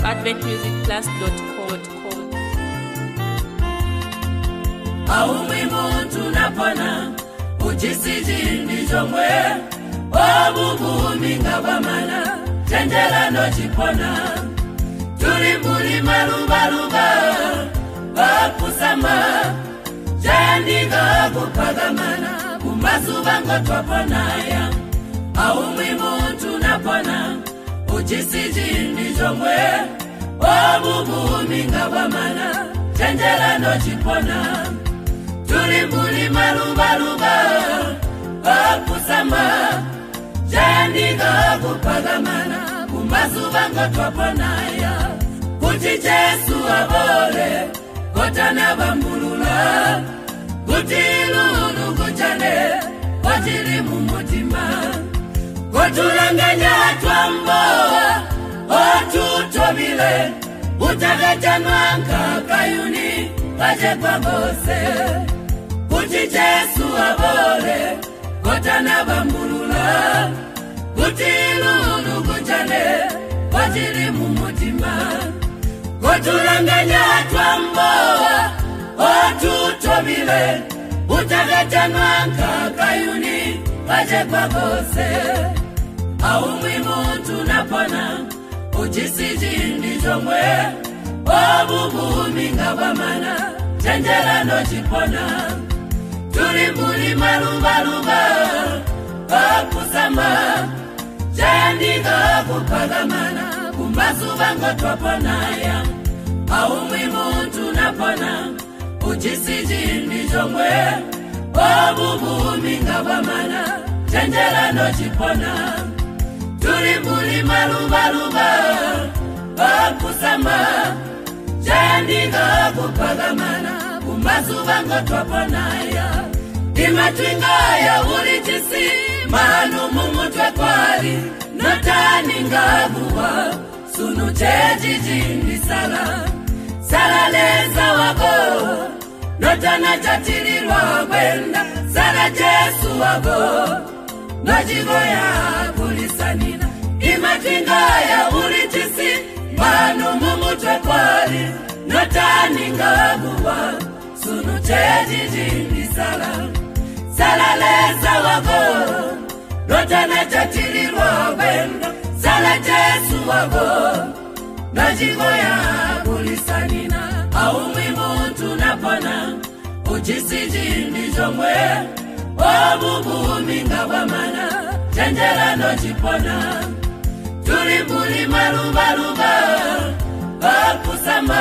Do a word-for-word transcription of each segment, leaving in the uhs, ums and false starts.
advent music plus dot com. Aumwi muntu napona uchisiji ndijomwe Obubu minga wamana Chenjela no chipona Tulimbuli maluba luba Wakusama Jandiga kupagamana Kumazubango twaponaya Aumwi muntu napona Uchisiji ndijomwe Obubu minga wamana Chenjela no chipona Tulimbuli maluba luba Wakusama Jandiga kupagamana Kumazubango twaponaya Kuti Jesu abole Kotana bambulula Kuti lulu kuchane Kotili mumutima Kotulanganya twamboa Otutobile Utagajanwanka kayuni Kaje kwa bose Kuti Jesu abole Kotana bambulula Kuti lulu kuchane Kotili mumutima Kotulanganya twamboa Otutobile Utagajanwanka kayuni Kaje kwa bose Aumwi muntu napona Uchisiji ndijomwe Obubu minga wamana Chenjela no chipona Tulimbuli maluba luba Wakusama Jandiga kupagamana Kumazubango twaponaya Aumwi muntu napona Uchisiji ndijomwe Obubu minga wamana Chenjela no chipona Tulimbuli maluba luba Wakusama Jandiga kupagamana Kumazubango twaponaya Imatwingaya ulichisi Manu mumutwe kwali Notani ngaguwa Sunu cheji jindi sala Sala leza wako Notana chatilirwa wenda Sala Jesu wako Nojigo ya kulisanina Imatwingaya ulichisi Manu mumutwe kwali Notani ngaguwa Sunu cheji jindi sala Sala leza wako Notana chatilirwa wenda Sala Jesu wako Nojigo ya kulisanina Aumwi muntu napona Uchisiji ndijomwe Obubu minga wamana Chenjela no chipona Tulimbuli maluba luba Wakusama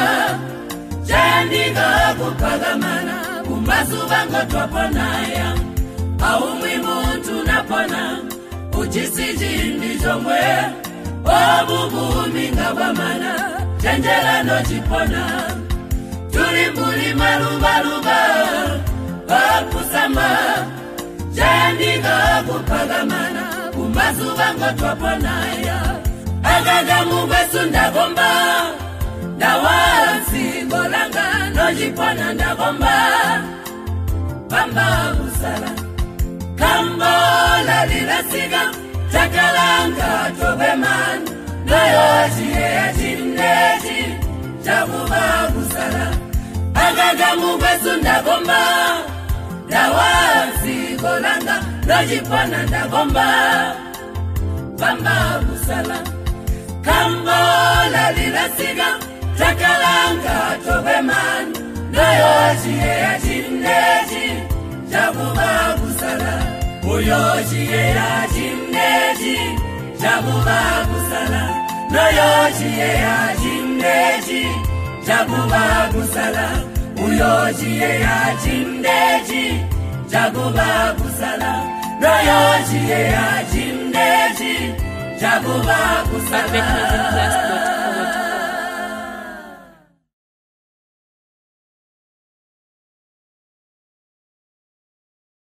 Jandiga kupagamana Kumazubango twaponaya Aumwi muntu napona Uchisiji ndijomwe Obubu minga wamana Chenjela no chipona Tulimbuli maluba luba Wakusama Jandiga kupagamana Kumazubango twaponaya Agaga mugwesu ndagomba Ndawansi golanga Nojipona ndagomba Bamba usala Kambola lilasiga Chakalanga tobeman Noyoji ya jindeji Jaguba usala Agaga mugwesu ndagomba Ndawansi golanga Nojipona ndagomba Bamba usala Kambola lilasiga Chakalanga tobeman Noyoji ya jindeji Jaguba usala Uyoji ya jindeji Jaguba usala Noyoji ya jindeji Jaguba usala Uyoji ya jindeji Jaguba usala Noyoji ya jindeji Jaguba usala